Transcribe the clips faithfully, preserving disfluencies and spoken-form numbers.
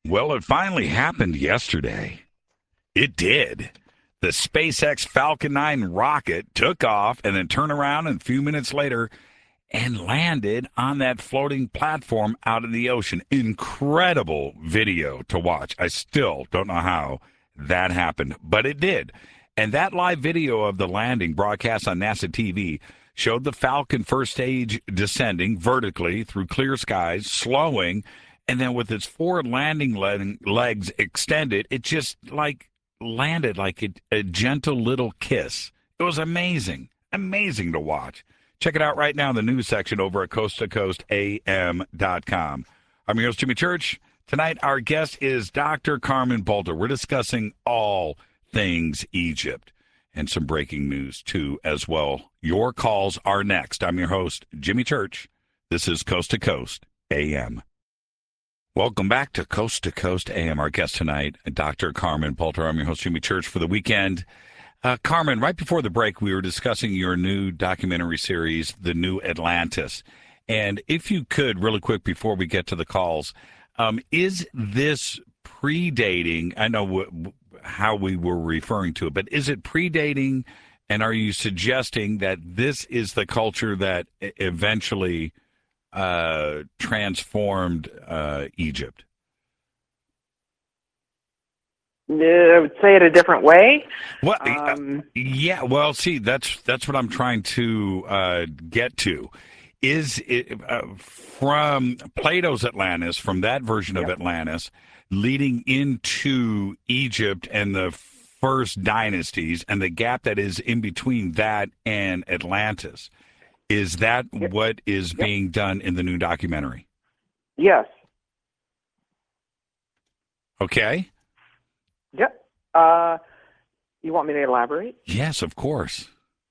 Well, it finally happened yesterday. It did. The SpaceX Falcon nine rocket took off and then turned around and a few minutes later and landed on that floating platform out in the ocean. Incredible video to watch. I still don't know how that happened, but it did. And that live video of the landing broadcast on NASA T V showed the Falcon first stage descending vertically through clear skies, slowing, and then with its forward landing leg- legs extended, it just like landed like a, a gentle little kiss. It was amazing, amazing to watch. Check it out right now in the news section over at coast to coast a m dot com. I'm your host, Jimmy Church. Tonight, our guest is Doctor Carmen Bolter. We're discussing all things Egypt and some breaking news, too, as well. Your calls are next. I'm your host, Jimmy Church. This is Coast to Coast A M. Welcome back to Coast to Coast A M. Our guest tonight, Doctor Carmen Bolter. I'm your host, Jimmy Church, for the weekend. Uh, Carmen, right before the break, we were discussing your new documentary series, The New Atlantis. And if you could, really quick before we get to the calls, um, is this predating, I know w- w- how we were referring to it, but is it predating, and are you suggesting that this is the culture that e- eventually uh, transformed uh, Egypt? I would say it a different way. Well, Um, yeah. Well, see, that's that's what I'm trying to uh, get to. Is it uh, from Plato's Atlantis, from that version of yep. Atlantis, leading into Egypt and the first dynasties, and the gap that is in between that and Atlantis? Is that Yep. what is Yep. being done in the new documentary? Yes. Okay. Yep. Uh, you want me to elaborate? Yes, of course.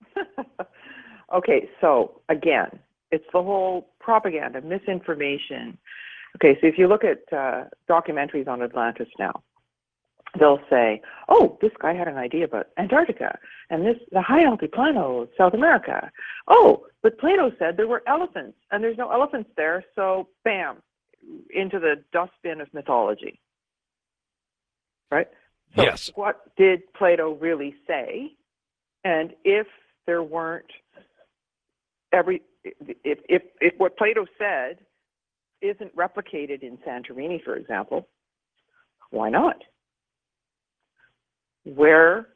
Okay, so again, it's the whole propaganda, misinformation. Okay, so if you look at uh, documentaries on Atlantis now, they'll say, "Oh, this guy had an idea about Antarctica, and this the high altiplano of South America. Oh, but Plato said there were elephants, and there's no elephants there, so bam, into the dustbin of mythology." Right? So Yes. what did Plato really say? And if there weren't every if if if what Plato said isn't replicated in Santorini, for example, why not? Where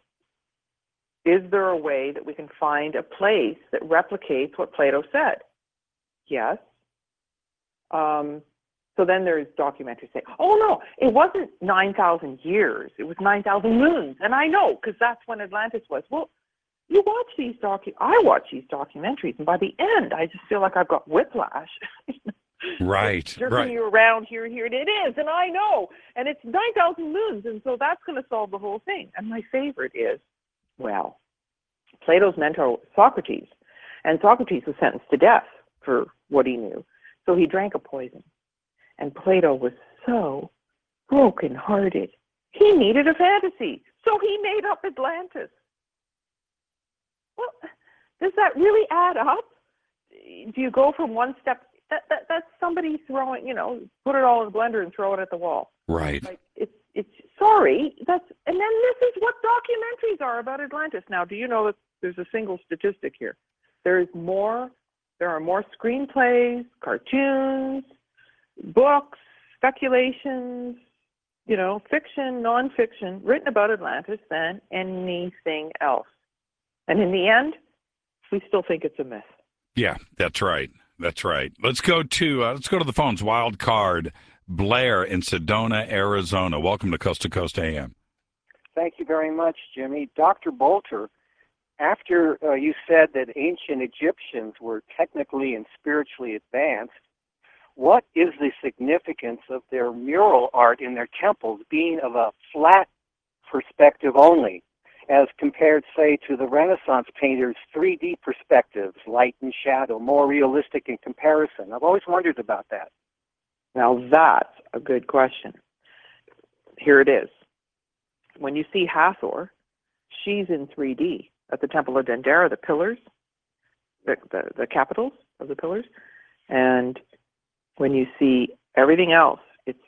is there a way that we can find a place that replicates what Plato said? Yes. Um, so then there's documentaries saying, "Oh no, it wasn't nine thousand years; it was nine thousand moons." And I know because that's when Atlantis was. Well, you watch these docu. I watch these documentaries, and by the end, I just feel like I've got whiplash. Right. Jerking Right. you around here, here it is, and I know, and it's nine thousand moons, and so that's going to solve the whole thing. And my favorite is, well, Plato's mentor Socrates, and Socrates was sentenced to death for what he knew, so he drank a poison. And Plato was so broken-hearted. He needed a fantasy, so he made up Atlantis. Well, does that really add up? Do you go from one step? That, that that's somebody throwing, you know, put it all in a blender and throw it at the wall. Right. Like it's it's sorry. That's and then this is what documentaries are about Atlantis. Now, do you know that there's a single statistic here? There is more. There are more screenplays, cartoons, books, speculations, you know, fiction, nonfiction, written about Atlantis than anything else. And in the end, we still think it's a myth. Yeah, that's right. That's right. Let's go to uh, let's go to the phones. Wild card, Blair in Sedona, Arizona. Welcome to Coast to Coast A M. Thank you very much, Jimmy. Doctor Bolter, after uh, you said that ancient Egyptians were technically and spiritually advanced, what is the significance of their mural art in their temples being of a flat perspective only, as compared, say, to the Renaissance painters' three D perspectives, light and shadow, more realistic in comparison? I've always wondered about that. Now that's a good question. Here it is. When you see Hathor, she's in three D at the Temple of Dendera, the pillars, the, the, the capitals of the pillars. And when you see everything else, it's it's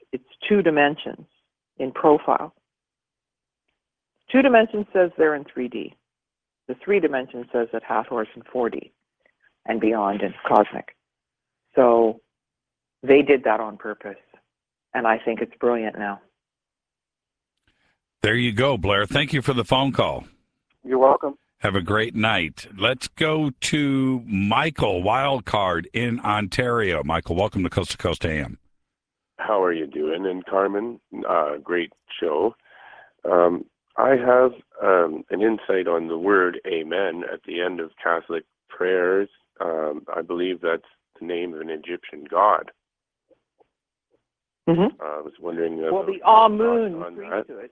two dimensions in profile. Two dimensions says they're in three D. The three dimension says that Hathor's in four D and beyond and cosmic. So they did that on purpose, and I think it's brilliant now. There you go, Blair. Thank you for the phone call. You're welcome. Have a great night. Let's go to Michael Wildcard in Ontario. Michael, welcome to Coast to Coast A M. How are you doing? And Carmen, uh, great show. Um, I have um, an insight on the word amen at the end of Catholic prayers. Um, I believe that's the name of an Egyptian god. Mm-hmm. Uh, I was wondering. Well, the about Amun priesthood.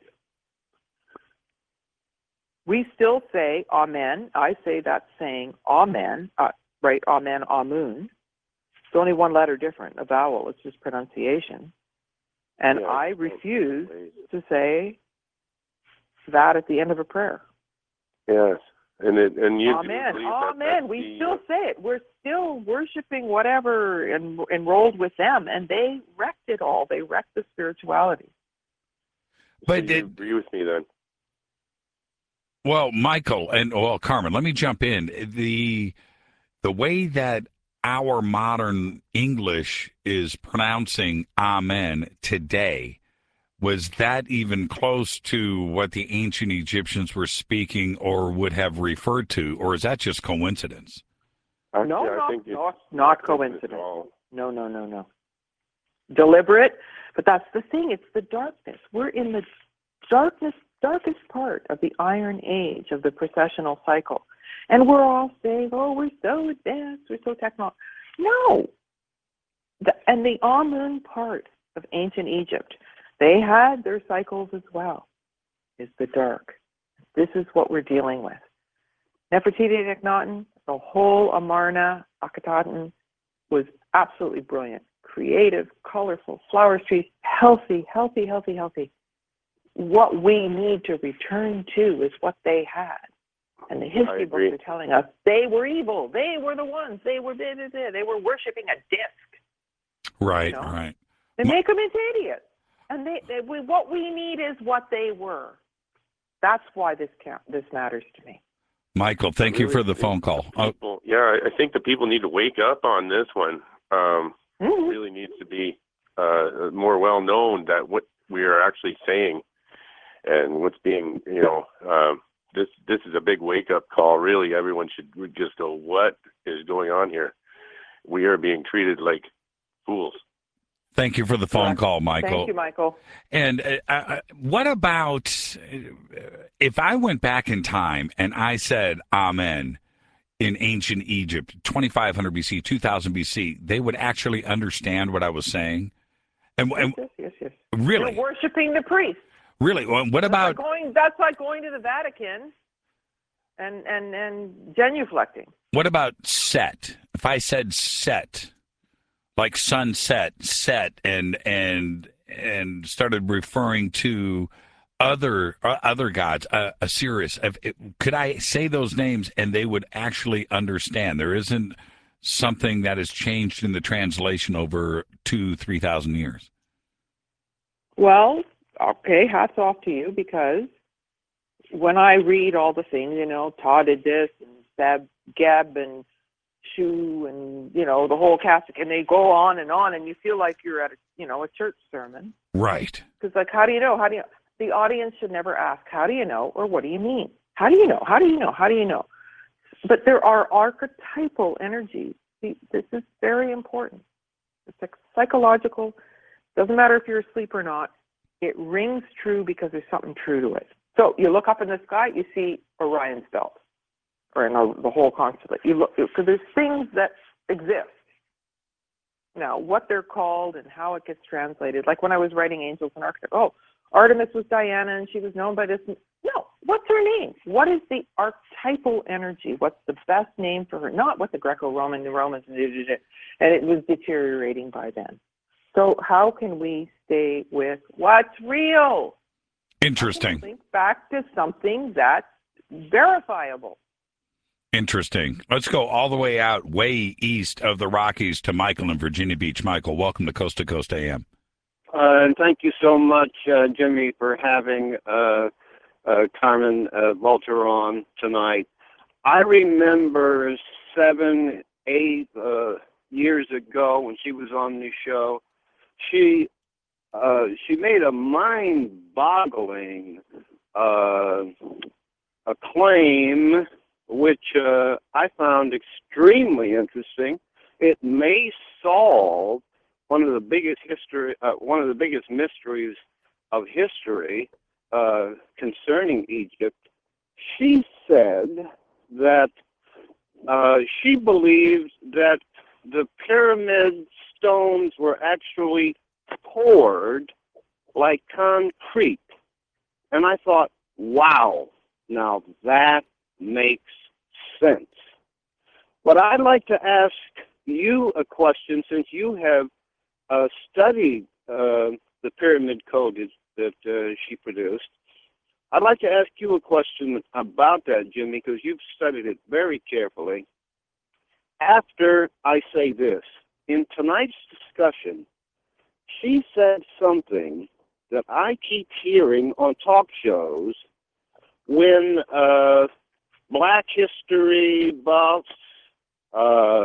We still say Amen. I say that saying Amen, uh, right? Amen, Amun. It's only one letter different, a vowel. It's just pronunciation. And Yeah, I it's refuse ways. to say that at the end of a prayer. Yes, and it, and you Amen. believe that Amen. that's We the, still say it. We're still worshiping whatever and enrolled with them, and they wrecked it all. They wrecked the spirituality. But so you it- agree with me then? Well, Michael and well, Carmen, let me jump in. The the way that our modern English is pronouncing amen today, was that even close to what the ancient Egyptians were speaking or would have referred to, or is that just coincidence? Actually, No, I not, think it's not, not coincidence coincidence. at all. No, no, no, no. Deliberate, but that's the thing. It's the darkness. We're in the darkness, darkest part of the Iron Age of the precessional cycle. And we're all saying, oh, we're so advanced, we're so technological. No. The, and the Amun part of ancient Egypt, they had their cycles as well, is the dark. This is what we're dealing with. Nefertiti and Akhenaten, the whole Amarna, Akhenaten, was absolutely brilliant, creative, colorful, flower trees, healthy, healthy, healthy, healthy. What we need to return to is what they had. And the history books are telling us they were evil. They were the ones. They were they, they, they were worshiping a disc. Right, You know? right. They make them into idiots. And they, they we, what we need is what they were. That's why this count, this matters to me. Michael, thank you Really for the think phone call. the Oh, people- yeah, I I think the people need to wake up on this one. Um, Mm-hmm. It really needs to be uh, more well known that what we are actually saying and what's being, you know, um, this this is a big wake up call. Really, everyone should just go, what is going on here? We are being treated like fools. thank you for the phone Correct. call, Michael. Thank you, Michael. And uh, uh, what about uh, if I went back in time and I said amen in ancient Egypt, twenty-five hundred B C, two thousand B C, they would actually understand what I was saying? And, and Yes, yes, yes. really, You're worshiping the priest. really, well, what That's about like going, that's like going to the Vatican and, and, and genuflecting. what about set? If I said set, like sunset, set, and and and started referring to other uh, other gods, uh, Osiris. If, it, could I say those names and they would actually understand? There isn't something that has changed in the translation over two, three thousand years. Well, okay, hats off to you, because when I read all the things, you know, Todd did this and Seb, Geb and Shu and, you know, the whole Catholic, and they go on and on, and you feel like you're at a, you know, a church sermon. Right. Because, like, how do you know? How do you? The audience should never ask, how do you know, or what do you mean? How do you know? How do you know? How do you know? But there are archetypal energies. See, this is very important. It's like psychological. Doesn't matter if you're asleep or not. It rings true because there's something true to it. So you look up in the sky, you see Orion's belt, or in the, the whole constellation. You look, because there's things that exist. Now, what they're called and how it gets translated, like when I was writing Angels and Archetypes, oh, Artemis was Diana and she was known by this. No, what's her name? What is the archetypal energy? What's the best name for her? Not what the Greco-Roman, the Romans, and it was deteriorating by then. So how can we stay with what's real? Interesting. Think back to something that's verifiable. Interesting. Let's go all the way out, way east of the Rockies to Michael in Virginia Beach. Michael, welcome to Coast to Coast A M. Uh, and thank you so much, uh, Jimmy, for having uh, uh, Carmen uh, Volter on tonight. I remember seven, eight uh, years ago when she was on the show, she uh, she made a mind-boggling uh, a claim, which uh, I found extremely interesting. It may solve one of the biggest history, uh, one of the biggest mysteries of history uh, concerning Egypt. She said that uh, she believed that the pyramid stones were actually poured like concrete. And I thought, wow, now that makes sense. But I'd like to ask you a question, since you have uh, studied uh, the pyramid code that uh, she produced. I'd like to ask you a question about that, Jimmy, because you've studied it very carefully. After I say this, in tonight's discussion, she said something that I keep hearing on talk shows when uh, black history buffs, uh,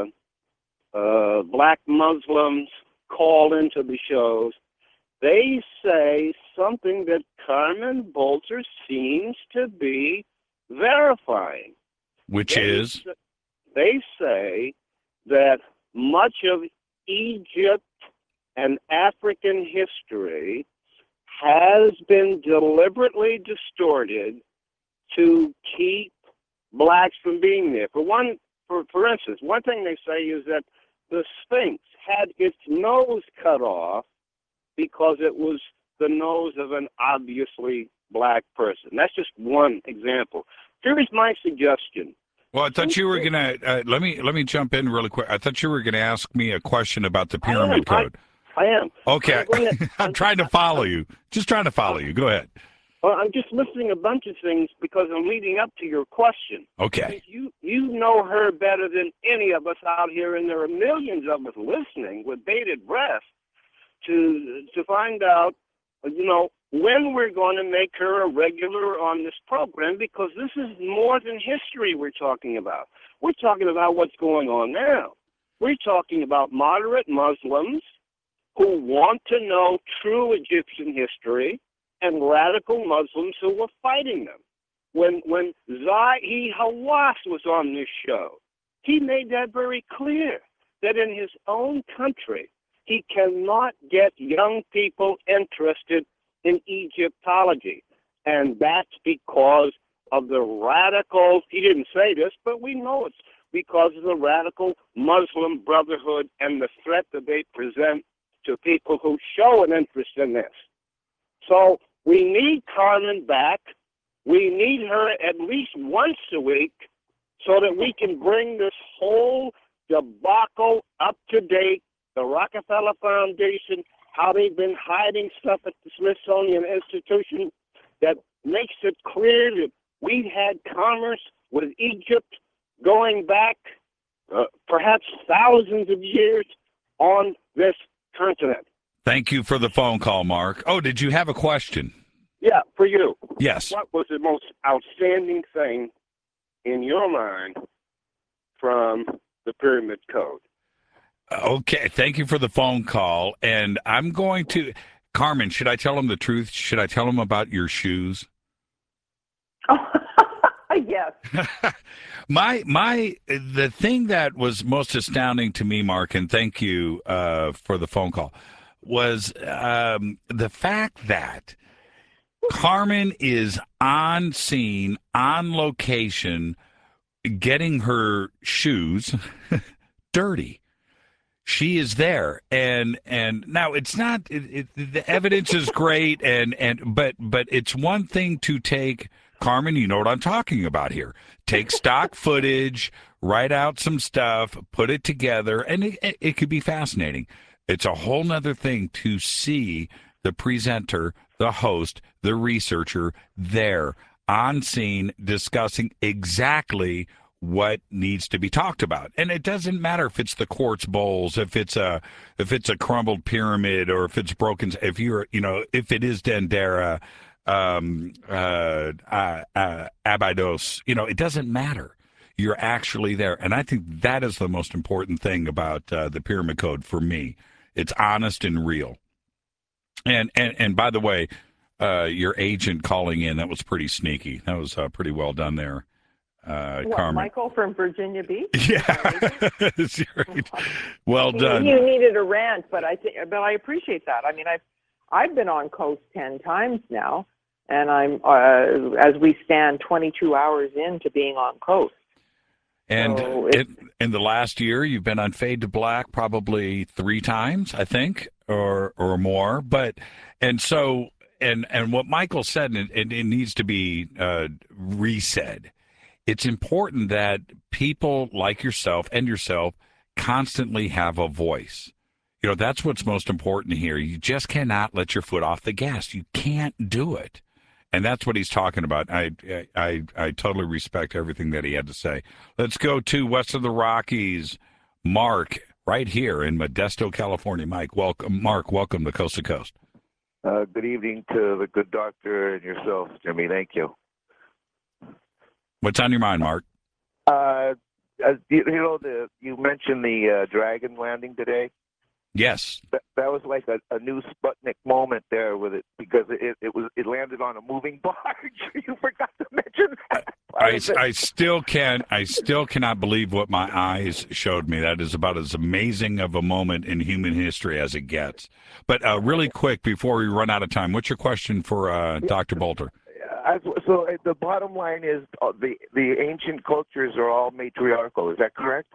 uh, black Muslims call into the shows. They say something that Carmen Volter seems to be verifying. Which they, is? They say that much of Egypt and African history has been deliberately distorted to keep blacks from being there. For one, for, for instance, one thing they say is that the Sphinx had its nose cut off because it was the nose of an obviously black person. That's just one example. Here's my suggestion. Well, I thought you were gonna uh, let me let me jump in really quick. I thought you were gonna ask me a question about the pyramid I code. I, I am. Okay, I'm, gonna, I'm I'm trying to follow you. Just trying to follow you. Go ahead. Well, I'm just listing a bunch of things because I'm leading up to your question. Okay. You you know her better than any of us out here, and there are millions of us listening with bated breath to to find out, you know, when we're going to make her a regular on this program, because this is more than history we're talking about. We're talking about what's going on now. We're talking about moderate Muslims who want to know true Egyptian history and radical Muslims who were fighting them. When when Zahi Hawass was on this show, he made that very clear, that in his own country, he cannot get young people interested in Egyptology. And that's because of the radical, he didn't say this, but we know it's because of the radical Muslim Brotherhood and the threat that they present to people who show an interest in this. So we need Carmen back. We need her at least once a week so that we can bring this whole debacle up to date. The Rockefeller Foundation, how they've been hiding stuff at the Smithsonian Institution that makes it clear that we've had commerce with Egypt going back uh, perhaps thousands of years on this continent. Thank you for the phone call, Mark. Oh, did you have a question? Yeah, for you. Yes. What was the most outstanding thing in your mind from the Pyramid Code? Okay, thank you for the phone call. And I'm going to, Carmen, should I tell him the truth? Should I tell him about your shoes? Yes. my, my, the thing that was most astounding to me, Mark, and thank you uh, for the phone call, was um, the fact that Carmen is on scene, on location, getting her shoes dirty. She is there, and and now it's not. It, it, the evidence is great, and and but but it's one thing to take, Carmen. You know what I'm talking about here. Take stock footage, write out some stuff, put it together, and it, it, it could be fascinating. It's a whole nother thing to see the presenter, the host, the researcher there on scene discussing exactly what needs to be talked about. And it doesn't matter if it's the quartz bowls, if it's a if it's a crumbled pyramid, or if it's broken, if you're, you know, if it is Dendera, um, uh, uh, uh, Abydos, you know, it doesn't matter. You're actually there. And I think that is the most important thing about uh, the Pyramid Code for me. It's honest and real. And and, and by the way, uh, your agent calling in, that was pretty sneaky. That was uh, pretty well done there. Uh, what, Carmen. Michael from Virginia Beach? Yeah, right. Well done. You needed a rant, but I think, but I appreciate that. I mean, I've I've been on Coast ten times now, and I'm uh, as we stand twenty-two hours into being on Coast. And so it, in the last year, you've been on Fade to Black probably three times, I think, or or more. But and so and and what Michael said, and it, it needs to be uh, resaid. It's important that people like yourself and yourself constantly have a voice. You know, that's what's most important here. You just cannot let your foot off the gas. You can't do it. And that's what he's talking about. I, I, I totally respect everything that he had to say. Let's go to west of the Rockies. Mark, right here in Modesto, California. Mike, welcome. Mark, welcome to Coast to Coast. Uh, good evening to the good doctor and yourself, Jimmy. Thank you. What's on your mind, Mark? Uh, as, you, you know, the you mentioned the uh, Dragon landing today. Yes. That, that was like a, a new Sputnik moment there with it, because it, it was it landed on a moving barge. You forgot to mention that. I, I still can't. I still cannot believe what my eyes showed me. That is about as amazing of a moment in human history as it gets. But uh, really quick, before we run out of time, what's your question for uh, Doctor Bolter? As, so uh, the bottom line is uh, the the ancient cultures are all matriarchal. Is that correct,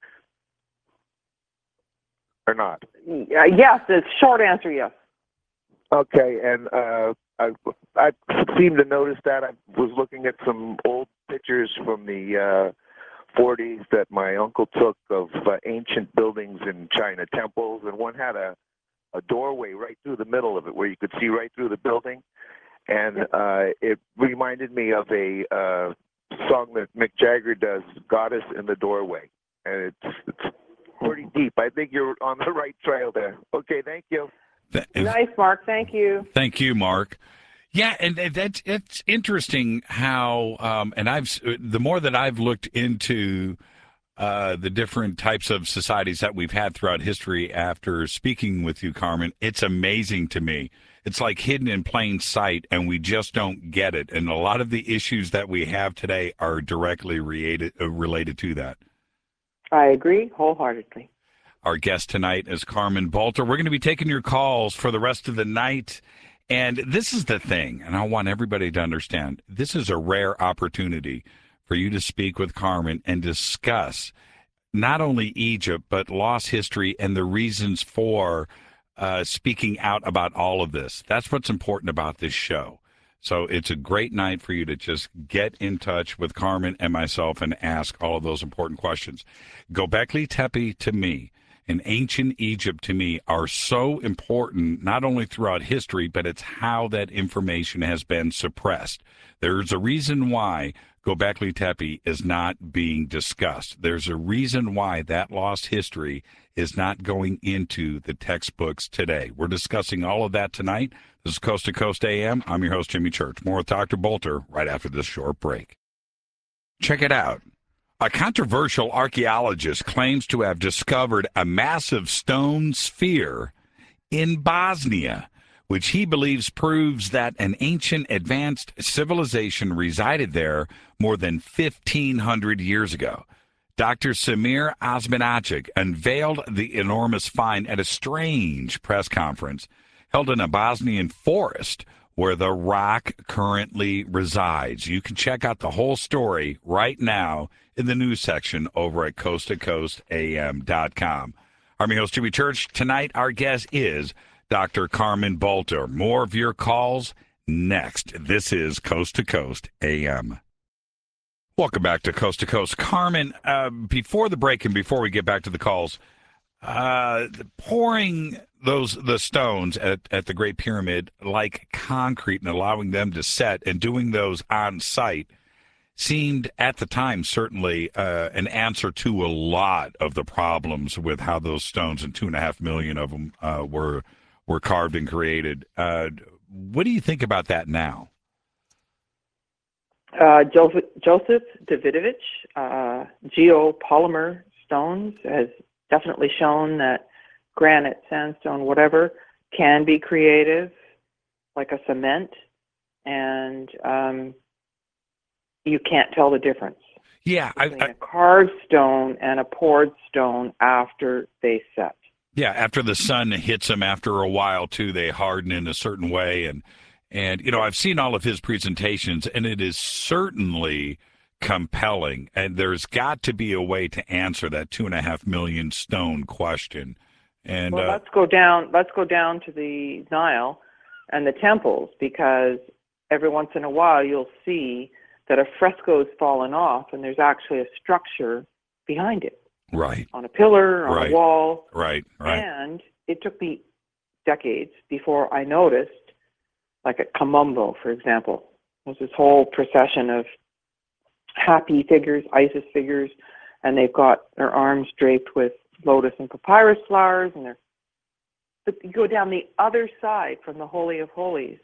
or not? Uh, yes, the short answer, yes. Okay, and uh, I I seem to notice that. I was looking at some old pictures from the uh, forties that my uncle took of uh, ancient buildings in China, temples, and one had a a doorway right through the middle of it where you could see right through the building. And uh, it reminded me of a uh, song that Mick Jagger does, "Goddess in the Doorway." And it's, it's pretty deep. I think you're on the right trail there. Okay, thank you. Th- Nice, Mark. Thank you. Thank you, Mark. Yeah, and that's it's interesting how, um, and I've the more that I've looked into uh, the different types of societies that we've had throughout history after speaking with you, Carmen, it's amazing to me. It's like hidden in plain sight, and we just don't get it. And a lot of the issues that we have today are directly related, uh, related to that. I agree wholeheartedly. Our guest tonight is Carmen Bolter. We're going to be taking your calls for the rest of the night. And this is the thing, and I want everybody to understand, this is a rare opportunity for you to speak with Carmen and discuss not only Egypt, but lost history and the reasons for Uh, speaking out about all of this. That's what's important about this show. So it's a great night for you to just get in touch with Carmen and myself and ask all of those important questions. Göbekli Tepe to me and ancient Egypt to me are so important, not only throughout history, but it's how that information has been suppressed. There's a reason why Göbekli Tepe is not being discussed. There's a reason why that lost history is not going into the textbooks today. We're discussing all of that tonight. This is Coast to Coast A M. I'm your host, Jimmy Church. More with Doctor Bolter right after this short break. Check it out. A controversial archaeologist claims to have discovered a massive stone sphere in Bosnia, which he believes proves that an ancient advanced civilization resided there more than fifteen hundred years ago. Doctor Samir Osmanagic unveiled the enormous find at a strange press conference held in a Bosnian forest where the rock currently resides. You can check out the whole story right now in the news section over at coast to coast a m dot com. I'm your host, Jimmy Church. Tonight, our guest is Doctor Carmen Bolter. More of your calls next. This is Coast to Coast A M. Welcome back to Coast to Coast. Carmen, uh, before the break and before we get back to the calls, uh, pouring those the stones at, at the Great Pyramid like concrete and allowing them to set and doing those on site, seemed at the time certainly uh, an answer to a lot of the problems with how those stones, and two and a half million of them uh, were were carved and created. Uh, what do you think about that now? Uh, Joseph, Joseph Davidovich, uh, geopolymer stones, has definitely shown that granite, sandstone, whatever, can be creative, like a cement, and um, you can't tell the difference Yeah, between I, I, a carved stone and a poured stone after they set. yeah. After the sun hits them, after a while too, they harden in a certain way, and and you know I've seen all of his presentations, and it is certainly compelling. And there's got to be a way to answer that two and a half million stone question. And Well, uh, let's go down. Let's go down to the Nile and the temples, because every once in a while you'll see that a fresco's fallen off, and there's actually a structure behind it, right, on a pillar, on Right. a wall. right, right, And it took me decades before I noticed, like at Kamumbo, for example, there's this whole procession of happy figures, Isis figures, and they've got their arms draped with lotus and papyrus flowers, and they're, but you go down the other side from the Holy of Holies,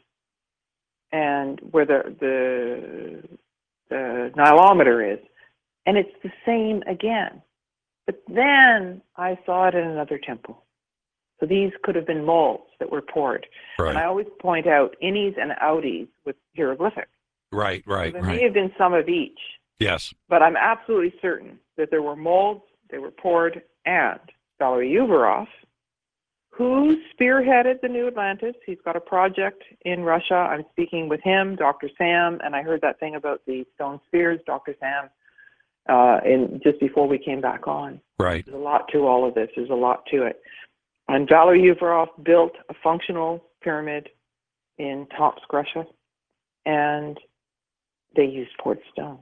and where the the, the Nilometer is, and it's the same again. But then I saw it in another temple. So these could have been molds that were poured. And I right, always point out innies and outies with hieroglyphic. right, So right, there may right. have been some of each, Yes, but I'm absolutely certain that there were molds, they were poured, and Valery Uvarov, who spearheaded the New Atlantis. He's got a project in Russia. I'm speaking with him, Doctor Sam, and I heard that thing about the stone spheres, Doctor Sam, uh, in just before we came back on. right. There's a lot to all of this. There's a lot to it. And Valery Uvarov built a functional pyramid in Tomsk, Russia, and they used poured stones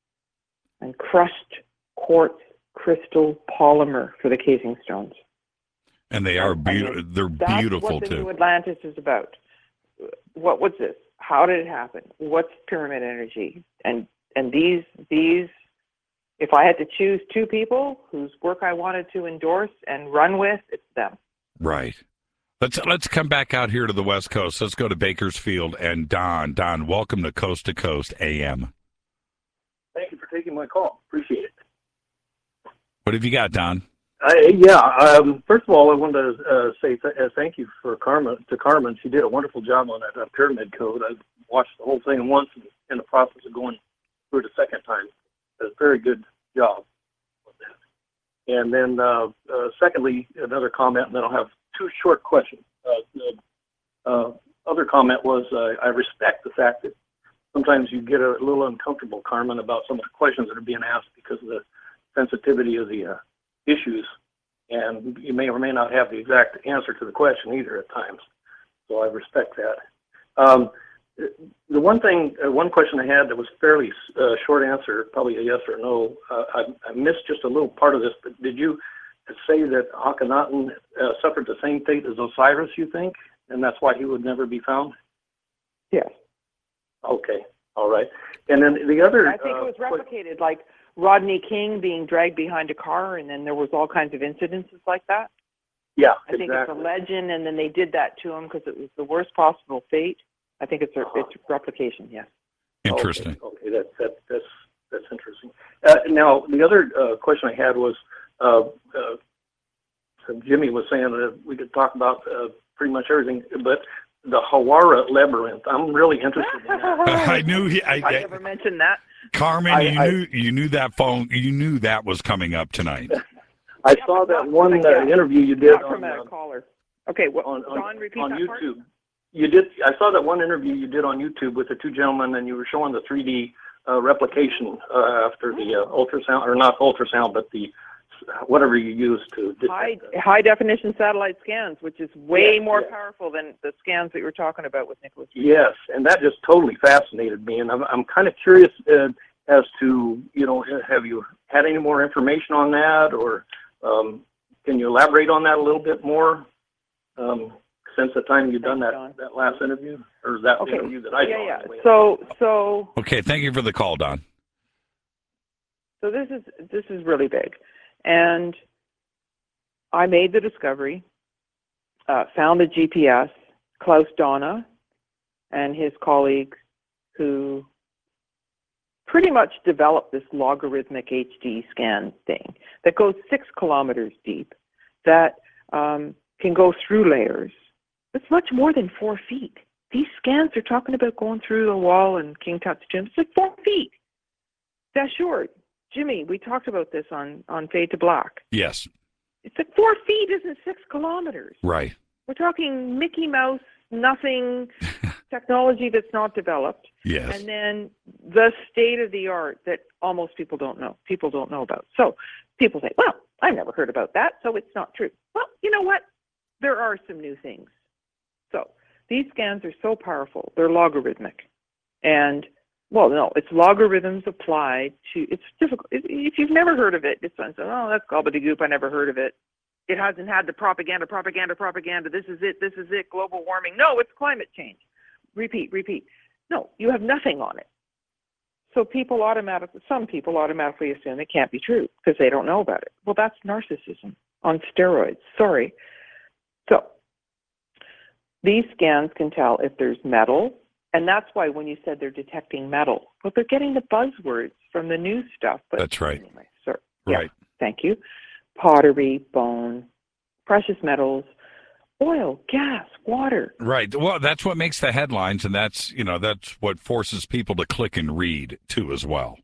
and crushed quartz crystal polymer for the casing stones. And they are I beautiful. mean, They're That's beautiful what the too. New Atlantis is about. What was this? How did it happen? What's pyramid energy? And and these these, if I had to choose two people whose work I wanted to endorse and run with, it's them. Right. Let's let's come back out here to the West Coast. Let's go to Bakersfield and Don. Don, welcome to Coast to Coast A M. Thank you for taking my call. Appreciate it. What have you got, Don? I, yeah. Um, first of all, I wanted to uh, say th- uh, thank you for Carmen to Carmen. She did a wonderful job on that uh, pyramid code. I watched the whole thing once and in the process of going through it a second time. It was a very good job with that. And then, uh, uh, secondly, another comment, and then I'll have two short questions. Uh, the uh, other comment was uh, I respect the fact that sometimes you get a little uncomfortable, Carmen, about some of the questions that are being asked because of the sensitivity of the uh, issues, and you may or may not have the exact answer to the question either at times. So I respect that. Um, the one thing, uh, one question I had that was fairly uh, short answer, probably a yes or no. Uh, I, I missed just a little part of this, but did you say that Akhenaten uh, suffered the same fate as Osiris, you think, and that's why he would never be found? Yes. Okay, all right. And then the other... I think uh, it was replicated, like Rodney King being dragged behind a car, and then there was all kinds of incidences like that. Yeah, I think exactly. it's a legend, and then they did that to him because it was the worst possible fate. I think it's a it's replication. Yes. Interesting. Okay, okay. That, that, that's that's interesting. Uh, now, the other uh, question I had was, uh, uh, so Jimmy was saying that we could talk about uh, pretty much everything, but the Hawara labyrinth. I'm really interested in that. I knew he. I, I never mentioned that. Carmen, I- you I- knew you knew that phone. You knew that was coming up tonight. I saw that one uh, interview you did Not on, from a uh, caller. Okay, what, on, on, Don, repeat on that part? YouTube. You did. I saw that one interview you did on YouTube with the two gentlemen, and you were showing the three D uh, replication uh, after the uh, ultrasound, or not ultrasound, but the whatever you use to detect High that. high definition satellite scans, which is way Yes, more yes. powerful than the scans that you were talking about with Nicholas. Yes, and that just totally fascinated me, and I'm I'm kind of curious uh, as to, you know, have you had any more information on that, or um, can you elaborate on that a little bit more? Um, since the time you've done Thanks, that, Don. that last interview, or that Okay. interview that I Yeah, saw. yeah. anyway. So, so Okay, thank you for the call, Don. So this is this is really big, and I made the discovery, uh, found the G P S. Klaus Donna and his colleagues, who pretty much developed this logarithmic H D scan thing that goes six kilometers deep, that um, can go through layers. It's much more than four feet. These scans are talking about going through the wall in King Tut's gym. It's like four feet. That's short. Jimmy, we talked about this on, on Fade to Black. Yes. It's like four feet isn't six kilometers. Right. We're talking Mickey Mouse, nothing technology that's not developed. Yes. And then the state of the art that almost people don't know, people don't know about. So people say, well, I've never heard about that, so it's not true. Well, you know what? There are some new things. So these scans are so powerful. They're logarithmic. And, well, no, it's logarithms applied to, it's difficult. If you've never heard of it, it's like, oh, that's gobbledygook, I never heard of it. It hasn't had the propaganda, propaganda, propaganda. This is it, this is it, global warming. No, it's climate change. Repeat, repeat. No, you have nothing on it. So people automatically, some people automatically assume it can't be true because they don't know about it. Well, that's narcissism on steroids. Sorry. So these scans can tell if there's metal, and that's why when you said they're detecting metal, well, they're getting the buzzwords from the new stuff. But that's right. Anyway, sir. Right. Yeah, thank you. Pottery, bone, precious metals, oil, gas, water. Right. Well, that's what makes the headlines, and that's, you know, that's what forces people to click and read, too, as well.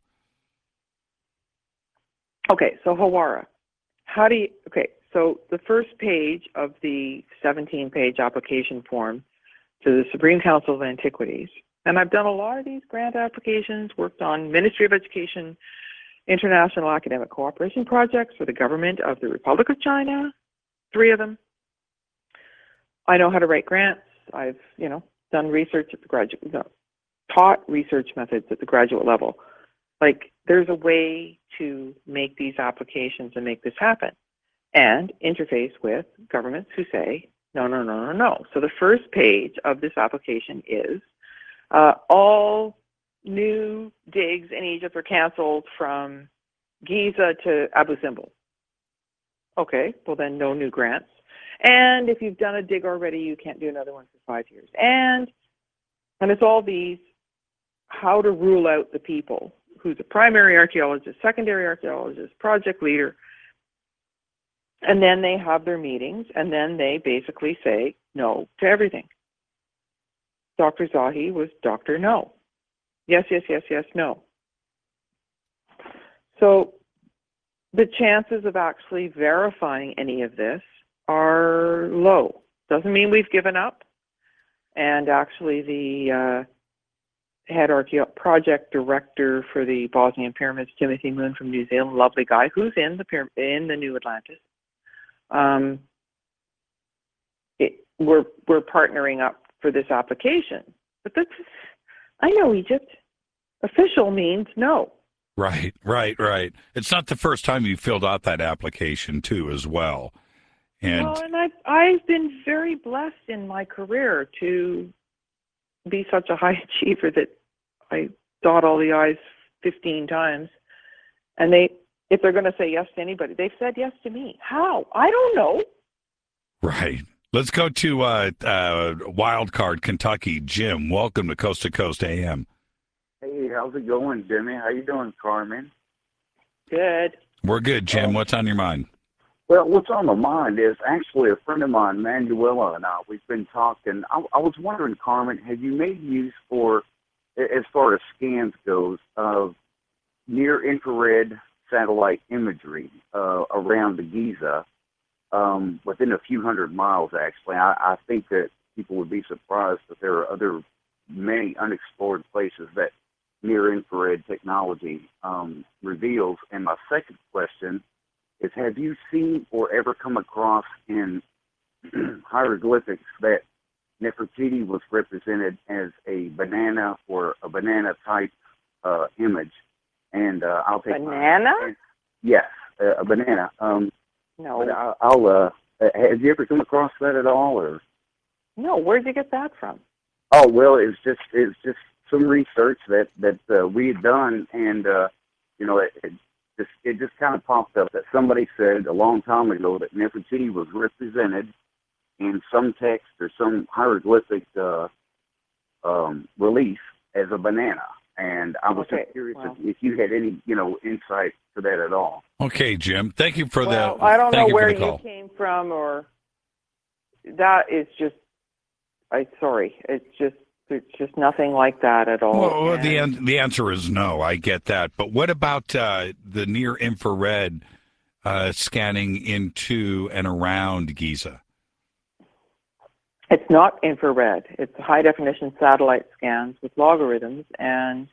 Okay, so Hawara. How do you, okay, so the first page of the seventeen-page application form to the Supreme Council of Antiquities, and I've done a lot of these grant applications, worked on Ministry of Education, international academic cooperation projects for the government of the Republic of China, three of them. I know how to write grants. I've, you know, done research at the graduate, no, taught research methods at the graduate level. Like, there's a way to make these applications and make this happen and interface with governments who say, no, no, no, no, no. So the first page of this application is uh, all new digs in Egypt are canceled from Giza to Abu Simbel. Okay, well then no new grants. And if you've done a dig already, you can't do another one for five years. And and it's all these, how to rule out the people, who's a primary archaeologist, secondary archaeologist, project leader. And then they have their meetings, and then they basically say no to everything. Doctor Zahi was Doctor No. Yes, yes, yes, yes, no. So the chances of actually verifying any of this are low. Doesn't mean we've given up. And actually the uh, head archaeo- project director for the Bosnian pyramids, Timothy Moon from New Zealand, lovely guy, who's in the pyram- in the New Atlantis. Um, it, we're we're partnering up for this application. But that's, I know Egypt. Official means no. Right, right, right. It's not the first time you filled out that application, too, as well. And, well, and I've, I've been very blessed in my career to be such a high achiever that I dot all the I's fifteen times. And they, if they're going to say yes to anybody, they've said yes to me. How? I don't know. Right. Let's go to uh, uh, Wild Card, Kentucky. Jim, welcome to Coast to Coast A M. Hey, how's it going, Jimmy? How you doing, Carmen? Good. We're good, Jim. Um, What's on your mind? Well, what's on my mind is actually a friend of mine, Manuela, and I, we've been talking. I, I was wondering, Carmen, have you made use for, as far as scans goes, of near-infrared satellite imagery uh, around the Giza, um, within a few hundred miles, actually? I, I think that people would be surprised that there are other many unexplored places that near-infrared technology um, reveals. And my second question is, have you seen or ever come across in hieroglyphics that Nefertiti was represented as a banana or a banana-type uh, image? And uh, I'll take banana? My, yes, uh, a banana. Um, no. But I, I'll. Uh, have you ever come across that at all, or? No. Where'd you get that from? Oh well, it's just it's just some research that that uh, we had done, and uh, you know, it, it, just, it just kind of popped up that somebody said a long time ago that Nefertiti was represented in some text or some hieroglyphic uh, um, relief as a banana. And I was Okay, just curious well. if, if you had any, you know, insight to that at all. Okay, Jim. Thank you for Well, the. I don't thank know you where for the you call. came from, or that is just. I sorry, it's just it's just nothing like that at all. Well, well, the And an- the answer is no. I get that, but what about uh, the near infrared uh, scanning into and around Giza? it's not infrared. It's high definition satellite scans with logarithms, and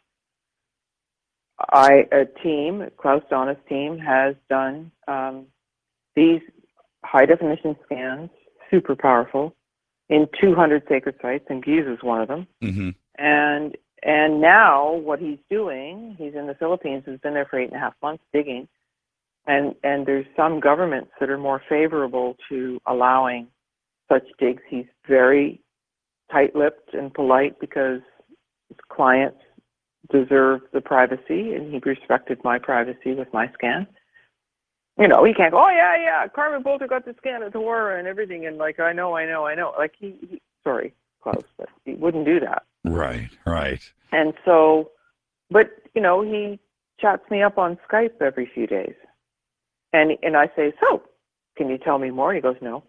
I a team, Klaus Donna's team, has done um, these high definition scans, super powerful, in two hundred sacred sites, and Giza is one of them. Mm-hmm. And and now what he's doing, he's in the Philippines, has been there for eight and a half months digging, and and there's some governments that are more favorable to allowing such digs. He's very tight-lipped and polite because his clients deserve the privacy, and he respected my privacy with my scan. You know, he can't go, oh, yeah, yeah, Carmen Bolter got the scan at Tahora and everything, and like, I know, I know, I know. Like, he, he sorry, Klaus, but he wouldn't do that. Right, right. And so, but, you know, he chats me up on Skype every few days. And and I say, so, can you tell me more? He goes, no.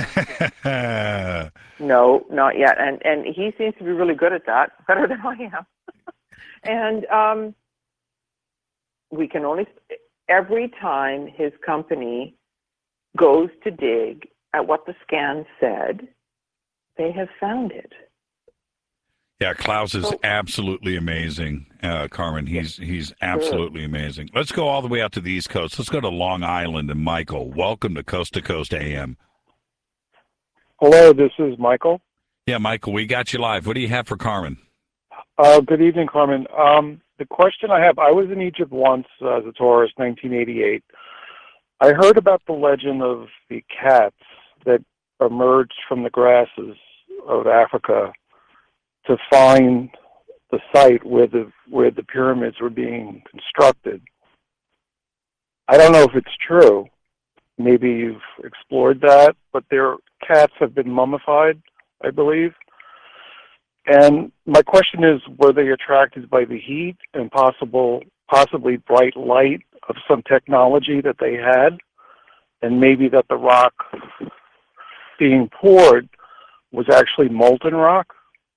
No, not yet. And and he seems to be really good at that, better than I am. And um, we can only, every time his company goes to dig at what the scan said, they have found it. Yeah, Klaus is So- absolutely amazing, uh, Carmen. He's he's absolutely amazing. Let's go all the way out to the East Coast. Let's go to Long Island and Michael. Welcome to Coast to Coast A M. Hello, this is Michael. Yeah, Michael, we got you live. What do you have for Carmen? Uh, good evening, Carmen. Um, the question I have, I was in Egypt once uh, as a tourist, nineteen eighty-eight. I heard about the legend of the cats that emerged from the grasses of Africa to find the site where the where the pyramids were being constructed. I don't know if it's true. Maybe you've explored that, but their cats have been mummified, I believe. And my question is, were they attracted by the heat and possible, possibly bright light of some technology that they had? And maybe that the rock being poured was actually molten rock?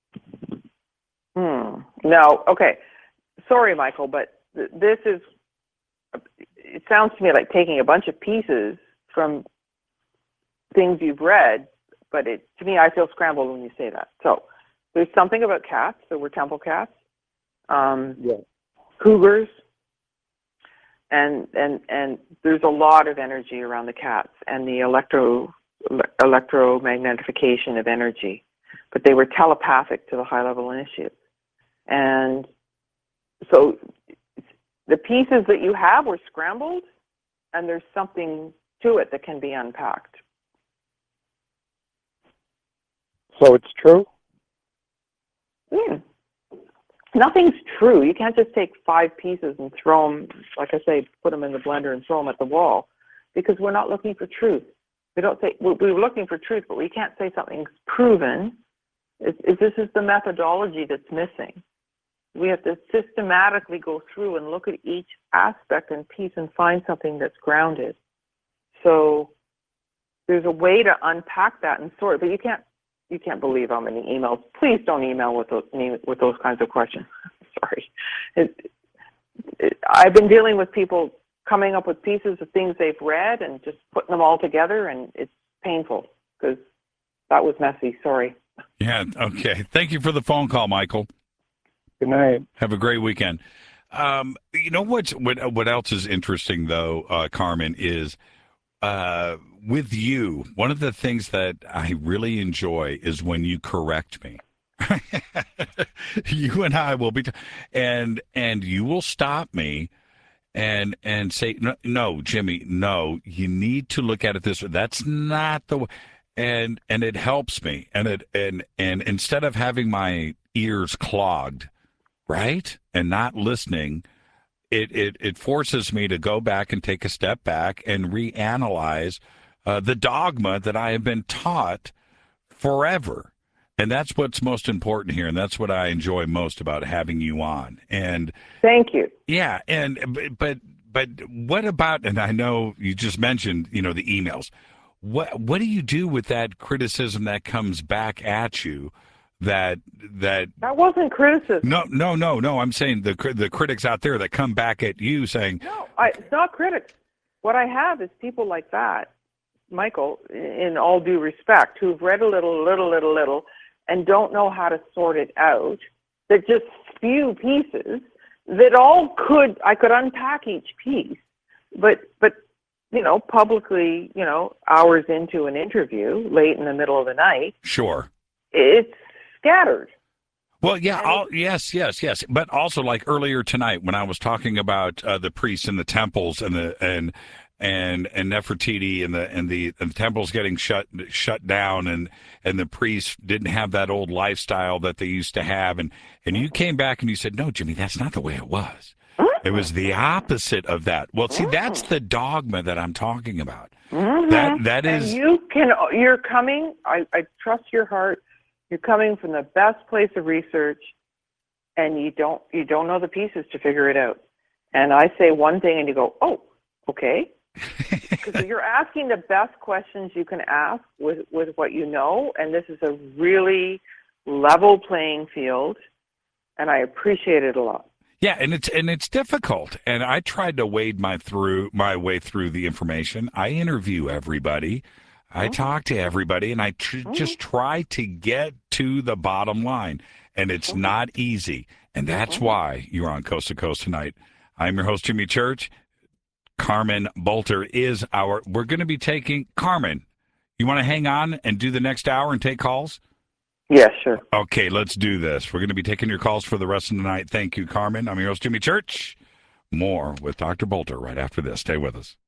Hmm. No, okay. Sorry, Michael, but th- this is, it sounds to me like taking a bunch of pieces from things you've read, but it, to me, I feel scrambled when you say that. So there's something about cats. There were temple cats, um, Yeah. cougars, and, and, and there's a lot of energy around the cats and the electro, electromagnetification of energy. But they were telepathic to the high-level initiates. And so the pieces that you have were scrambled, and there's something to it that can be unpacked. So it's true? Yeah. Nothing's true. You can't just take five pieces and throw them, like I say, put them in the blender and throw them at the wall, because we're not looking for truth. We don't say, we're looking for truth, but we can't say something's proven. It's, it's, this is the methodology that's missing. We have to systematically go through and look at each aspect and piece and find something that's grounded. So there's a way to unpack that and sort it, but you can't you can't believe how many emails. Please don't email with those with those kinds of questions. Sorry. It, it, I've been dealing with people coming up with pieces of things they've read and just putting them all together, and it's painful because that was messy. Sorry. Yeah, okay. Thank you for the phone call, Michael. Good night. Have a great weekend. Um, you know what's, what what else is interesting, though, uh, Carmen, is uh, with you, one of the things that I really enjoy is when you correct me. You and I will be, t- and and you will stop me and and say, no, no, Jimmy, no, you need to look at it this way. That's not the way. And and it helps me. And it and and instead of having my ears clogged, right, and not listening, it, it, it forces me to go back and take a step back and reanalyze uh, the dogma that I have been taught forever. And that's what's most important here, and that's what I enjoy most about having you on. And thank you. Yeah, and but but what about? And I know you just mentioned, you know, the emails. What what do you do with that criticism that comes back at you? That that that wasn't criticism. No, no, no, no. I'm saying the the critics out there that come back at you saying no, I, it's not critics. What I have is people like that, Michael, in all due respect, who've read a little, little, little, little, and don't know how to sort it out. That just spew pieces that all could I could unpack each piece, but but you know, publicly, you know, hours into an interview, late in the middle of the night. Sure. It's scattered. Well, yeah, I'll, yes, yes, yes. But also, like earlier tonight, when I was talking about uh, the priests and the temples and the and and and Nefertiti and the and the, and the temples getting shut shut down, and and the priests didn't have that old lifestyle that they used to have, and and you came back and you said, no, Jimmy, that's not the way it was. It was the opposite of that. Well, see, that's the dogma that I'm talking about. Mm-hmm. That that is. And you can. You're coming. I, I trust your heart. You're coming from the best place of research, and you don't you don't know the pieces to figure it out. And I say one thing, and you go, "Oh, okay," because you're asking the best questions you can ask with with what you know, and this is a really level playing field, and I appreciate it a lot. Yeah, and it's and it's difficult. And I tried to wade my through my way through the information. I interview everybody. I talk to everybody, and I tr- just try to get to the bottom line. And it's not easy. And that's why you're on Coast to Coast tonight. I'm your host, Jimmy Church. Carmen Bolter is our. We're going to be taking Carmen. You want to hang on and do the next hour and take calls? Yeah, sure. Okay, let's do this. We're going to be taking your calls for the rest of the night. Thank you, Carmen. I'm your host, Jimmy Church. More with Doctor Bolter right after this. Stay with us.